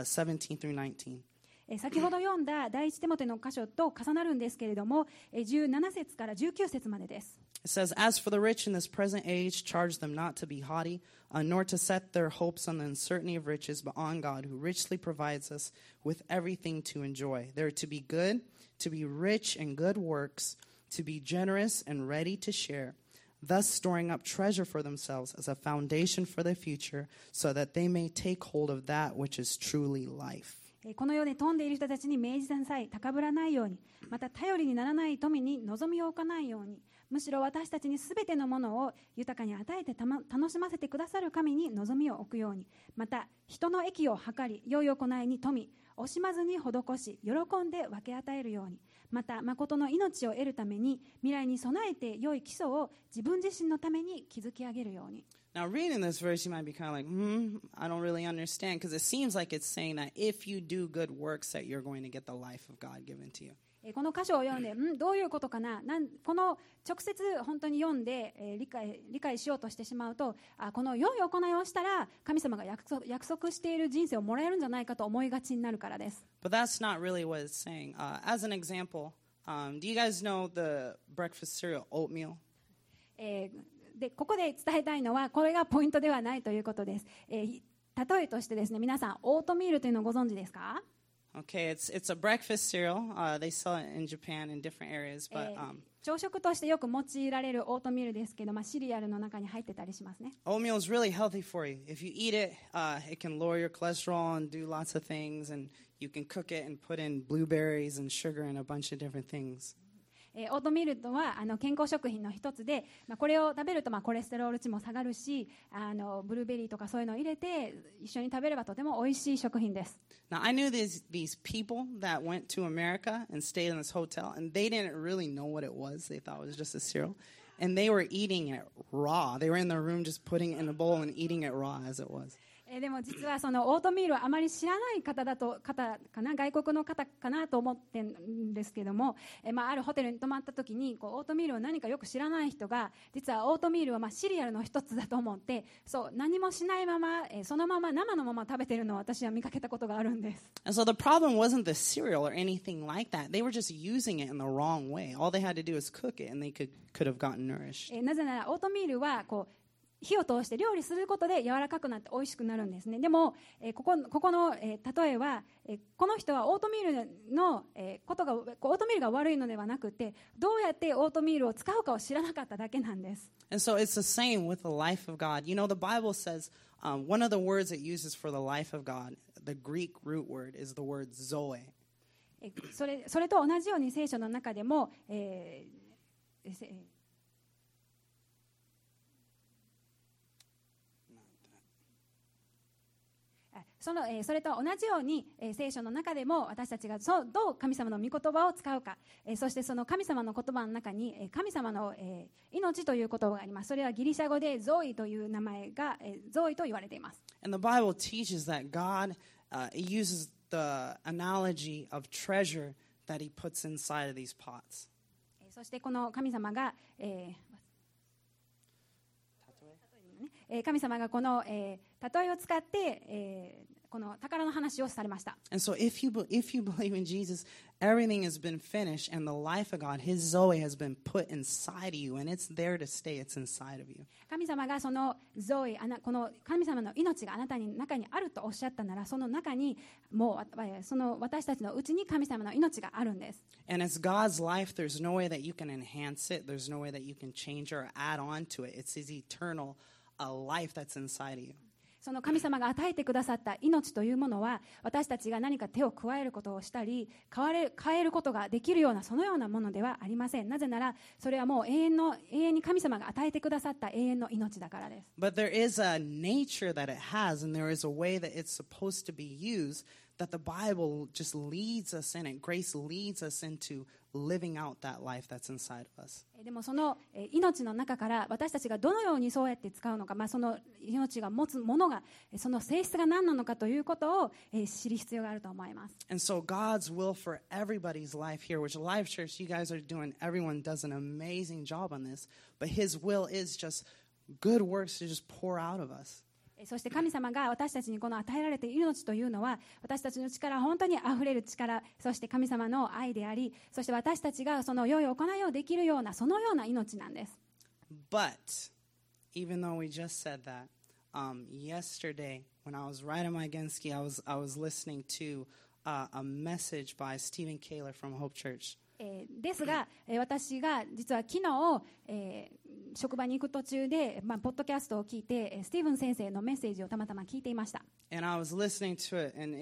Speaker 1: 17 through 19.
Speaker 2: 先ほど読んだ第一テモテの箇所と重なるんですけれども、17節から19節までです。
Speaker 1: It says, As for the rich in this present age, charge them not to be haughty, nor to set their hopes on the uncertainty of riches, but on God, who richly provides us with everything to enjoy. They're to be good, to be rich in good works, to be generous and ready to share, thus storing up treasure for themselves as a foundation for the future, so that they may take hold of that which is truly life.
Speaker 2: この世で富んでいる人たちに命じなさい。高ぶらないように、また頼りにならない富に望みを置かないように、 むしろ私たちにすべてのものを豊かに与えて楽しませてくださる神に望みを置くように、また人の益を図り良い行いに富み、惜しまずに施し喜んで分け与えるように、また誠の命を得るために未来に備えて良い基礎を自分自身のために築き上げるように。
Speaker 1: Now, reading this verse, you might be kind of like, I don't really understand, because it seems like it's saying that if you do good works, that you're going to get the life of God given to you.
Speaker 2: この箇所を読んで、どういうことかな、この直接本当に読んで、理解しようとしてしまうと、この良い行いをしたら神様が約束している人生をもらえるんじゃないかと思いがちになるからです。
Speaker 1: But that's not really what it's saying. As an example, do you guys know the breakfast cereal oatmeal?
Speaker 2: でここで伝えたいのは、これがポイントではないということです。例えとしてですね、皆さんオートミールというのをご存知ですか
Speaker 1: ？Okay, it's a breakfast cereal. They sell it in Japan in different areas, but
Speaker 2: 朝食としてよく用いられるオートミールですけど、シリアルの中に入ってたりしますね。
Speaker 1: Oatmeal is really healthy for you. If you eat it, it can lower your cholesterol and do lots of things, and you can cook it and put in blueberries and sugar and a bunch of different things.
Speaker 2: オートミールとは健康食品の一つで、これを食べるとコレステロール値も下がるし、ブルーベリーとかそういうのを入れて一緒に食べればとても美味しい食品です。
Speaker 1: Now, I knew these people that went to America and stayed in this hotel, and they didn't really know what it was. They thought it was just a cereal, and they were eating it raw. They were in their room just putting it in a bowl and eating it raw as it was.
Speaker 2: でも実はそのオートミールをあまり知らない方かな、外国の方かなと思ってるんですけども、あるホテルに泊まった時にオートミールを何かよく知らない人が、実はオートミールはシリアルの一つだと思って、何もしないまま、そのまま生のまま食べてるのを私は見かけたことがあるんです。
Speaker 1: And so the problem wasn't the cereal or anything like that. They were just using it in the wrong way. All they had to do was cook it, and they could have gotten nourished.
Speaker 2: なぜならオートミールは火を通して料理することで柔らかくなって美味しくなるんですね。でも、ここの、例えは、この人はオートミールの、ことがオートミールが悪いのではなくて、どうやってオートミールを使うかを知らなかっただけなんです。
Speaker 1: And so it's the same with the life of God. You know, the Bible says one of the words it uses for the life of God, the Greek root word, is the word zoe.
Speaker 2: それと同じように聖書の中でも、それと同じように、聖書の中でも私たちがどう神様の御言葉を使うか、そしてその神様の言葉の中に、神様の、命という言葉があります。それはギリシャ語でゾイという名前が、ゾイと言われています。
Speaker 1: And the Bible teaches that God uses the analogy of treasure that he puts inside of these pots.
Speaker 2: そしてこの神様が、神様がこの、例えを使って、この宝の話をされました。
Speaker 1: And so if you believe in Jesus, everything has been finished, and the life of God, His Zoe, has been put inside of you, and it's there to stay. It's inside of you.
Speaker 2: 神様がそのゾイ、この神様の命があなたの中にあるとおっしゃったなら、その中にもうその私たちのうちに神様の命があるんです。
Speaker 1: And it's God's life. There's no way that you can enhance it. There's no way that you can change or add on to it. It's His eternal life that's inside of you.
Speaker 2: その神様が与えてくださった命というものは、私たちが何か手を加えることをしたり変えることができるようなそのようなものではありません。なぜならそれはもう永遠に神様が与えてくださった永遠の命だからです。
Speaker 1: But there is a nature that it has, and there is a way that it's supposed to be used, that the Bible just leads us in it. Grace leads us into living out that life that's inside of us.
Speaker 2: でもその命の中から私たちがどのようにそうやって使うのか、その命が持つものがその性質が何なのかということを知る必要があると思います。
Speaker 1: And so God's will for everybody's life here, which Life Church, you guys are doing, everyone does an amazing job on this, but His will is just good works to just pour out of us.
Speaker 2: そして神様が私たちにこの与えられている命というのは、私たちの力、本当にあふれる力、そして神様の愛であり、そして私たちがその良い行いをできるようなそのような命なんです。
Speaker 1: But even though we just said that, yesterday when I was riding my Genski, I was listening to a message by Stephen Kaler from Hope Church.
Speaker 2: ですが、私が実は昨日、職場に行く途中で、ポッドキャストを聞いて、スティーブン先生のメッセージをたまたま聞いていました。
Speaker 1: And I was listening to it, and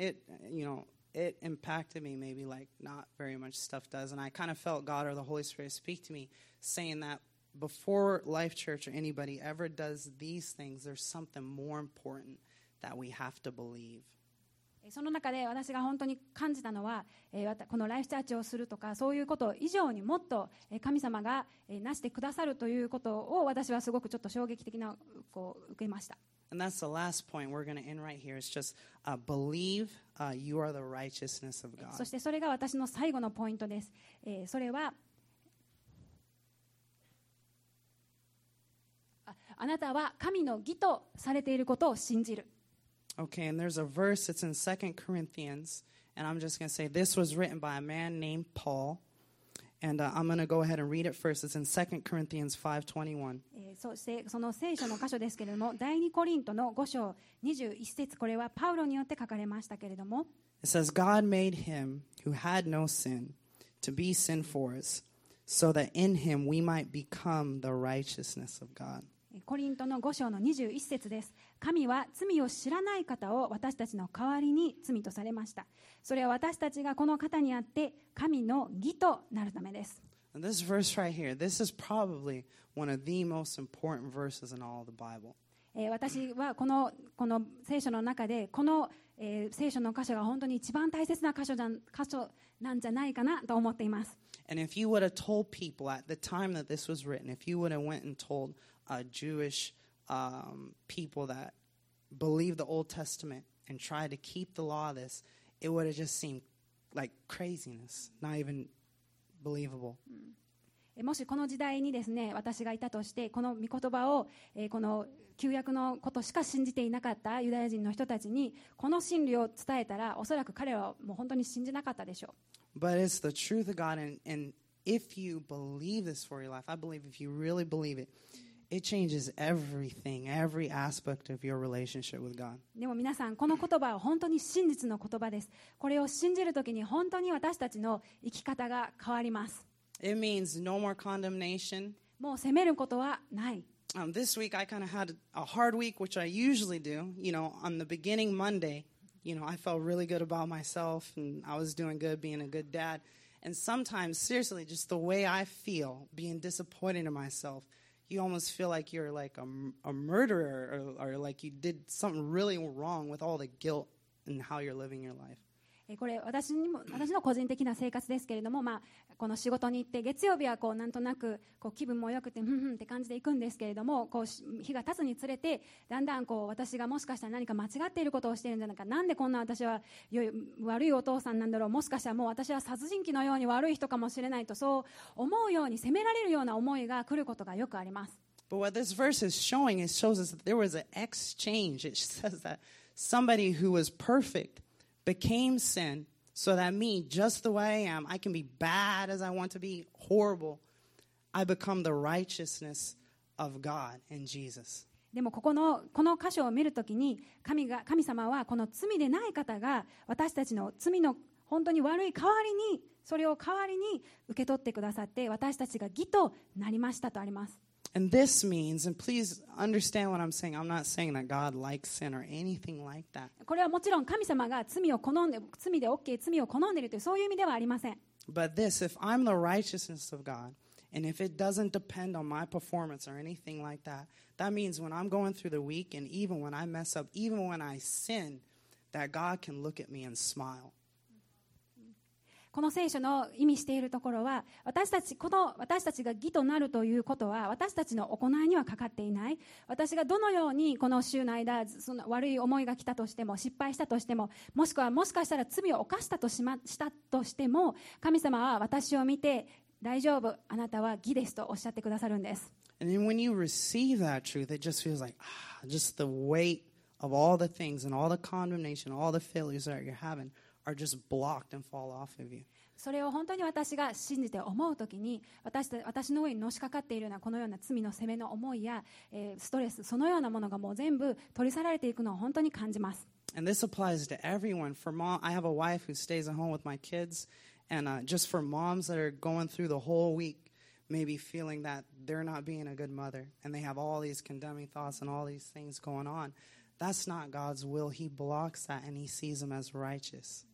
Speaker 1: it impacted me maybe like not very much stuff does. And I kind of felt God or the Holy Spirit speak to me, saying that before Life Church or anybody ever does these things, there's something more important that we have to believe.
Speaker 2: その中で私が本当に感じたのは、このライフチャーチをするとかそういうこと以上にもっと神様がなしてくださるということを私はすごくちょっと衝撃的な受けました。
Speaker 1: And that's the last point we're going to end right here. It's just believe you are the righteousness of God.
Speaker 2: そしてそれが私の最後のポイントです。それはあなたは神の義とされていることを信じる。
Speaker 1: Okay, and there's a verse that's in 2 Corinthians, and I'm just going to say this was written by a man named Paul, and I'm going to go ahead and read it first. It's in 2 Corinthians 5:21.
Speaker 2: そしてその聖書の箇所ですけれども、第2コリントの5章21節、これはパウロによって書かれましたけれども、
Speaker 1: It says, God made him who had no sin to be sin for us, so that in him we might become the righteousness of God.
Speaker 2: コリントの5章の21節です。神は罪を知らない方を私たちの代わりに罪とされました。それは私たちがこの方にあって神の義となるためです。
Speaker 1: And this verse right here, this is probably one of the most important verses in all of the Bible.
Speaker 2: 私はこの聖書の中でこの、聖書の箇所が本当に一番大切な箇所なんじゃないかなと思っています。
Speaker 1: And if you would have told people at the time that this was written, if you would have went and told Jewish people that believed the Old Testament and tried to keep the law of this, it would have just seemed like craziness, not even believable.
Speaker 2: もしこの時代にですね、私がいたとしてこの御言葉を、この旧約のことしか信じていなかったユダヤ人の人たちにこの真理を伝えたら、おそらく彼らはもう本当に信じなかったでしょう。
Speaker 1: But it's the truth of God, and if you believe this for your life, I believe if you really believe it, it changes everything, every aspect of your relationship with God.
Speaker 2: でも皆さん、この言葉は本当に真実の言葉です。これを信じるときに本当に私たちの生き方が変わります。
Speaker 1: It means no more condemnation.
Speaker 2: もう責めることはない。
Speaker 1: This week I kind of had a hard week, which I usually do. You know, on the beginning Monday, you know, I felt really good about myself, and I was doing good, being a good dad. And sometimes, seriously, just the way I feel, being disappointed in myself, you almost feel like you're like a murderer or like you did something really wrong with all the guilt and how you're living your life.
Speaker 2: これ私の個人的な生活ですけれども、この仕事に行って月曜日はなんとなく気分も良くてって感じで行くんですけれども、日が経つにつれてだんだん私がもしかしたら何か間違っていることをしているんじゃないか、なんでこんな私は悪いお父さんなんだろう、もしかしたらもう私は殺人鬼のように悪い人かもしれないと、そう思うように責められるような思いが来ることがよくあります。
Speaker 1: But what this verse is showing, it shows us that there was an exchange. It says that somebody who was perfect became sin so that me, just the way I am, I can be bad as I want to be, horrible. I become the righteousness of God in Jesus.
Speaker 2: でもこの箇所を見るときに神様はこの罪でない方が私たちの罪の本当に悪い代わりに、それを代わりに受け取ってくださって、私たちが義となりましたとあります。
Speaker 1: And this means, and please understand what I'm saying, I'm not saying that God likes sin or anything like that.
Speaker 2: これはもちろん神様が罪で OK、罪を好んでいるというそういう意味ではありません。
Speaker 1: But this, if I'm the righteousness of God, and if it doesn't depend on my performance or anything like that, that means when I'm going through the week and even when I mess up, even when I sin, that God can look at me and smile.
Speaker 2: この聖書の意味しているところは、私たちが義となるということは私たちの行いにはかかっていない。私がどのようにこの週の間その悪い思いが来たとしても、失敗したとしても、もしかしたら罪を犯したとしても、神様は私を見て大丈夫、あなたは義ですとおっしゃってくださるんです。
Speaker 1: And then when you receive that truth, it just feels like just the weight of all the things and all the condemnation, all the failures that you're having are just blocked and fall off of you.
Speaker 2: それを本当に私が信じて思うときに、私の上にのしかかっているようなこのような罪の責めの思いや、ストレス、そのようなものがもう全部取り去られていくのを本当に感じます。
Speaker 1: And this applies to everyone. For mom, I have a wife who stays at home with my kids, and just for moms that are going through the whole week, maybe feeling that they're not being a good mother, and they have all these condemning thoughts and all these things going on. That's not God's will. He blocks that, and He sees them as righteous.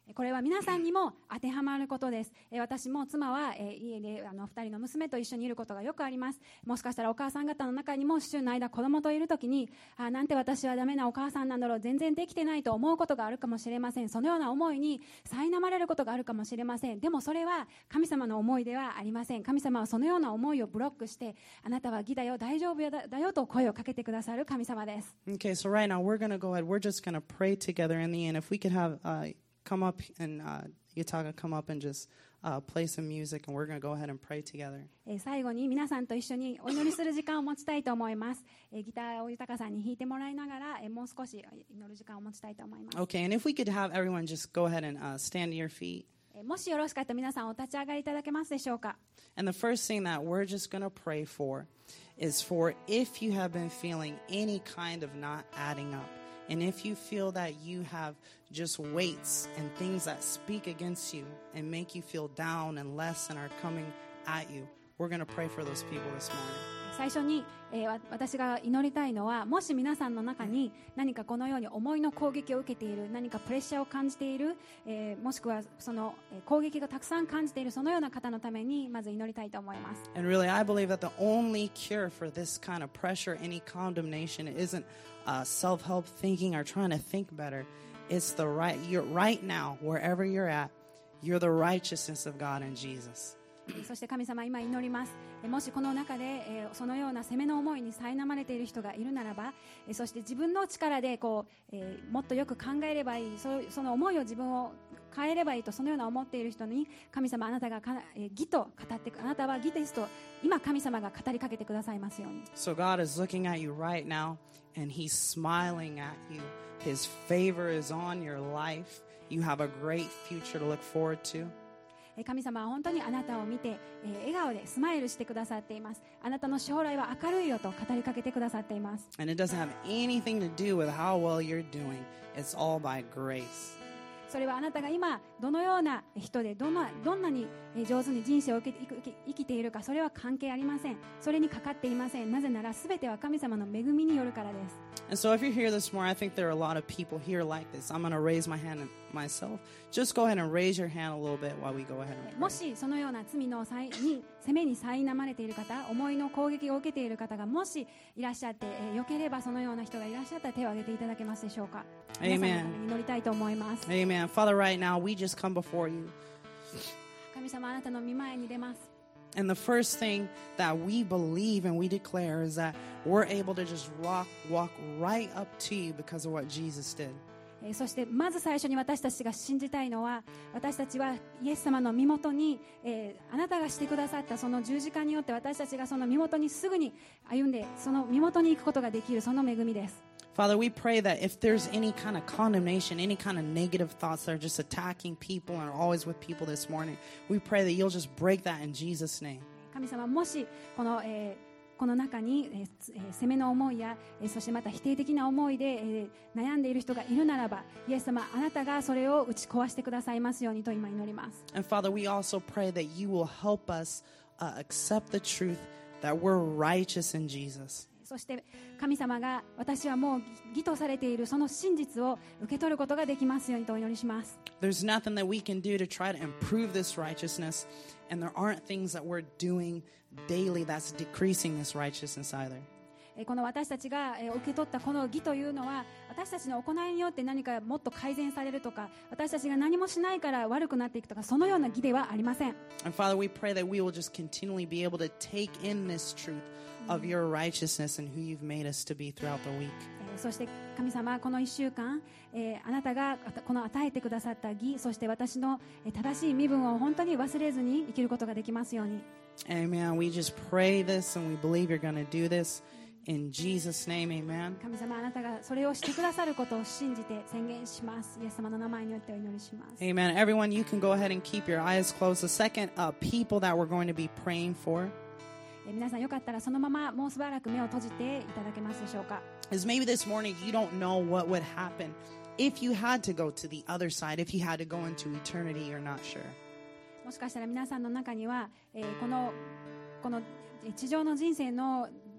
Speaker 2: これは皆さんにも当てはまることです。私も妻は家で2人の娘と一緒にいることがよくあります。もしかしたらお母さん方の中にも週の間子供といるときに、なんて私はダメなお母さんなんだろう、全然できてないと思うことがあるかもしれません。そのような思いに苛まれることがあるかもしれません。でもそれは神様の思いではありません。神様はそのような思いをブロックして、あなたは義だよ、大丈夫だよと声をかけてくださる神様です。
Speaker 1: Okay, so right now we're going to go ahead. We're just going to pray together in the end. If we could have come up and Yutaga come up and just play some music, and we're going to go ahead and pray together.
Speaker 2: 最後に皆さんと一緒にお祈りする時間を持ちたいと思います。ギターを豊さんに弾いてもらいながら、もう少し祈る時間を持ちたいと思います。
Speaker 1: Okay, and if we could have everyone just go ahead and stand to your feet.
Speaker 2: もしよろしかったら皆さんお立ち上がりいただけますでしょうか。
Speaker 1: And the first thing that we're just going to pray for is for if you have been feeling any kind of not adding up. And if you feel that you have just weights and things that speak against you and make you feel down and less and are coming at you, we're going to pray for those people this morning.
Speaker 2: 最初に、私が祈りたいのは、もし皆さんの中に何かこのように思いの攻撃を受けている、何かプレッシャーを感じている、もしくはその攻撃がたくさん感じている、そのような方のためにまず祈りたいと思います。
Speaker 1: And really, I believe that the only cure for this kind of pressure, any condemnation, isn't self-help thinking or trying to think better. It's you're right now, wherever you're at, you're the righteousness of God in Jesus.
Speaker 2: そして神様、今祈ります。もしこの中で、そのような責めの思いに苛まれている人がいるならば、そして自分の力でもっとよく考えればいい、その思いを自分を変えればいいと、そのような思っている人に、神様、あなたが義と語って、あなたは義ですと今神様が語りかけてくださいますように。
Speaker 1: So God is looking at you right now, and He's smiling at you. His favor is on your life. You have a great future to look forward to.
Speaker 2: 神様は本当にあなたを見て、笑顔でスマイルしてくださっています。あなたの将来は明るいよと語りかけてくださっています。
Speaker 1: And it doesn't have anything to do with how well you're doing. It's all by grace.
Speaker 2: それはあなたが今どのような人でどんなに上手に人生を生きているか、それは関係ありません。それにかかっていません。なぜなら全ては神様の恵みによるからです。
Speaker 1: And so if you're here this morning, I think there are a lot of people here like this. I'm going to raise my hand myself. Just go ahead and raise your hand a little bit while we go ahead and pray.
Speaker 2: もしそのような罪の責めに苛まれている方、思いの攻撃を受けている方がもしいらっしゃって、よければそのような人がいらっしゃったら手を挙げていただけますでしょうか。
Speaker 1: Amen.
Speaker 2: 皆さんのために祈りたいと思います。
Speaker 1: Amen. Father, right now, we just come before you.
Speaker 2: 神様、あなたの御前に出ます。
Speaker 1: And the first thing that we believe and we declare is that we're able to just walk right up to you because of what Jesus did.
Speaker 2: そしてまず最初に私たちが信じたいのは、私たちはイエス様の身元に、あなたがしてくださったその十字架によって私たちがその身元にすぐに歩んで、その身元に行くことができる、その恵みです。
Speaker 1: Father, we pray that if there's any kind of condemnation, any kind of negative thoughts that are just attacking people and are always with people this morning, we pray that you'll just break that in Jesus' name.
Speaker 2: 神様、もしこの中に、責めの思いや、そしてまた否定的な思いで、悩んでいる人がいるならば、イエス様、あなたがそれを打ち壊してくださいますようにと今祈ります。
Speaker 1: And Father, we also pray that you will help us accept the truth that we're righteous in Jesus.
Speaker 2: そして神様が私はもう義とされているその真実を受け取ることができますようにとお祈りします。
Speaker 1: There's nothing that we can do to try to improve this righteousness, and there aren't things that we're doing daily that's decreasing this righteousness either.
Speaker 2: この私たちが受け取ったこの義というのは、私たちの行いによって何かもっと改善されるとか、私たちが何もしないから悪くなっていくとか、そのような義ではありません。
Speaker 1: And Father, we pray that we will just continually be able to take in this truth of your righteousness and who you've made us to be throughout the week.
Speaker 2: そして神様、この1週間、あなたがこの与えてくださった義、そして私の正しい身分を本当に忘れずに生きることができますように。
Speaker 1: Amen. We just pray this and we believe you're going to do this. In Jesus' name, amen.
Speaker 2: 神様、あなたがそれをしてくださることを信じて宣言します。イエス様の名前によってお祈りします。
Speaker 1: Amen. Everyone, you can go ahead and keep your eyes closed. The second people that we're going to be praying for
Speaker 2: 皆さんよかったらそのままもうしばらく目を閉じていただけますでしょうか。
Speaker 1: is maybe this morning you don't know what would happen if you had to go to the other side, if you had to go into eternity, you're not sure.
Speaker 2: もしかしたら皆さんの中には、この地上の人生の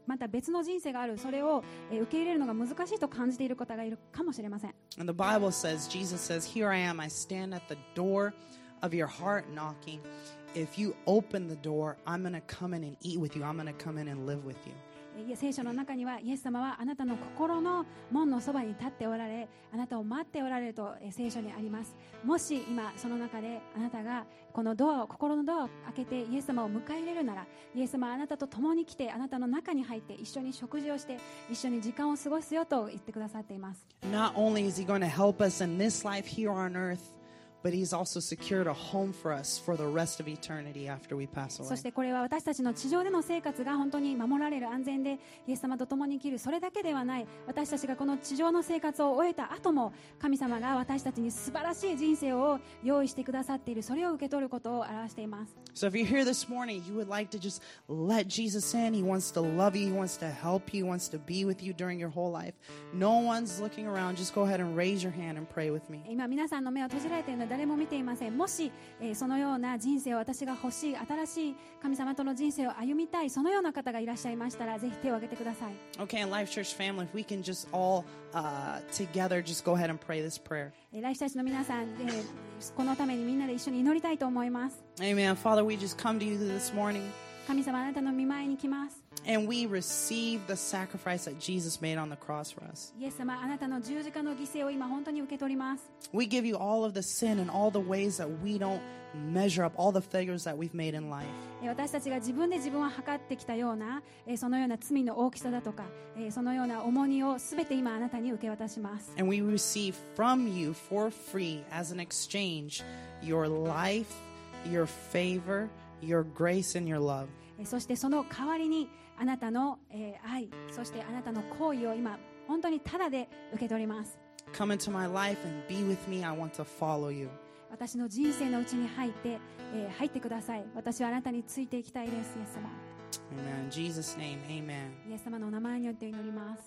Speaker 2: また別の人生がある、それを受け入れるのが難しいと感じている方がいるかもしれません。
Speaker 1: And the Bible says, Jesus says, "Here I am, I stand at the door of your heart knocking. If you open the door, I'm going to come in and eat with you. I'm going to come in and live with you."
Speaker 2: 聖書の中にはイエス様はあなたの心の門のそばに立っておられ、あなたを待っておられると聖書にあります。もし今その中であなたがこのドアを、心のドアを開けてイエス様を迎え入れるなら、イエス様はあなたと共に来て、あなたの中に入って一緒に食事をして一緒に時間を過ごすよと言ってくださっています。
Speaker 1: Not only is he going to help us in this life here on earth, but he's also secured a home for us for the rest of eternity after we pass
Speaker 2: そ
Speaker 1: away.
Speaker 2: してこれは私たちの地上での生活が本当に守られる、安全でイエス様と共に生きる、それだけではない、私たちがこの地上の生活を終えた後も神様が私たちに素晴らしい人生を用意してくださっている、それを受け取ることを表しています。
Speaker 1: So if you're here this morning, you would like to just let Jesus in. He wants to love you. He wants to help you. He wants to be with you during your whole life. No one's looking around. Just go ahead and raise your hand and pray with me.
Speaker 2: 今皆さんの目を閉じられているので誰も見ていません。もし、そのような人生を私が欲しい、新しい神様との人生を歩みたい、そのような方がいらっしゃいましたらぜひ手を挙げてください。
Speaker 1: Okay, and Life Church family, if we can just all together just go ahead and pray this prayer.
Speaker 2: ライフチャーチの皆さん、このためにみんなで一緒に祈りたいと思います。
Speaker 1: Amen. Father, we just come to you this morning.
Speaker 2: 神様、あなたの御前に来ます。
Speaker 1: And we receive the sacrifice that Jesus made on the cross for us.
Speaker 2: イエス様、あなたの十字架の犠牲を今本当に受け取ります。
Speaker 1: We give you all of the sin and all the ways that we don't measure up, all the failures that we've made in life.
Speaker 2: 私たちが自分で自分を測ってきたような、そのような罪の大きさだとか、そのような重荷をすべて今あなたに受け渡します。
Speaker 1: And we receive from you for free as an exchange your life, your favor, your grace, and your love.
Speaker 2: そしてその代わりにあなたの愛、そしてあなたの行為を今本当にただで受け取ります。
Speaker 1: Come into my life and be with me. I want to follow you.
Speaker 2: 私の人生のうちに入ってください。私はあなたについていきたいです。イエス様。
Speaker 1: Amen. In Jesus' name, amen.
Speaker 2: イエス様のお名前によって祈ります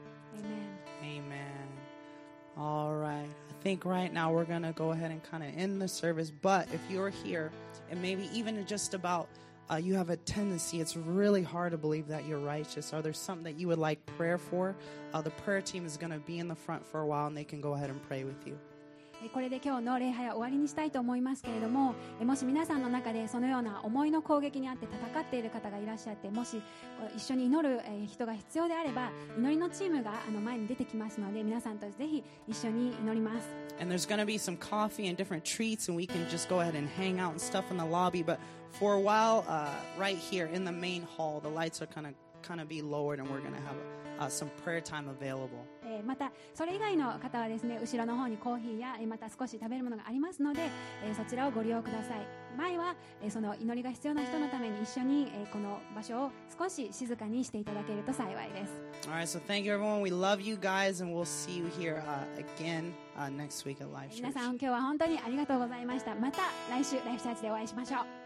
Speaker 2: 。Amen.
Speaker 1: Amen. All right. I think right now we're going to go ahead and kind of end the service. But if you're here and maybe even just about you have a tendency, it's really hard to believe that you're righteous. Are there something that you would like prayer for? The prayer team is going to be in the front for a while and they can go ahead and pray with you.
Speaker 2: これで今日の礼拝は終わりにしたいと思いますけれども、もし皆さんの中でそのような思いの攻撃にあって戦っている方がいらっしゃって、もし一緒に祈る人が必要であれば、祈りのチームが前に出てきますので、皆さんとぜひ一緒に祈ります。
Speaker 1: And there's going to be some coffee and different treats, and we can just go ahead and hang out and stuff in the lobby. But for a while, right here in the main hall, the lights are kind of be lowered, and we're going to have some prayer time available.
Speaker 2: またそれ以外の方はですね、後ろの方にコーヒーやまた少し食べるものがありますので、そちらをご利用ください。前はその祈りが必要な人のために一緒にこの場所を少し静かにしていただけると幸いです。
Speaker 1: All right, so thank you everyone. We love you guys, and we'll see you here again next week at Life
Speaker 2: 皆
Speaker 1: Church.
Speaker 2: さん今日は本当にありがとうございました。また来週ライフチャーチでお会いしましょう。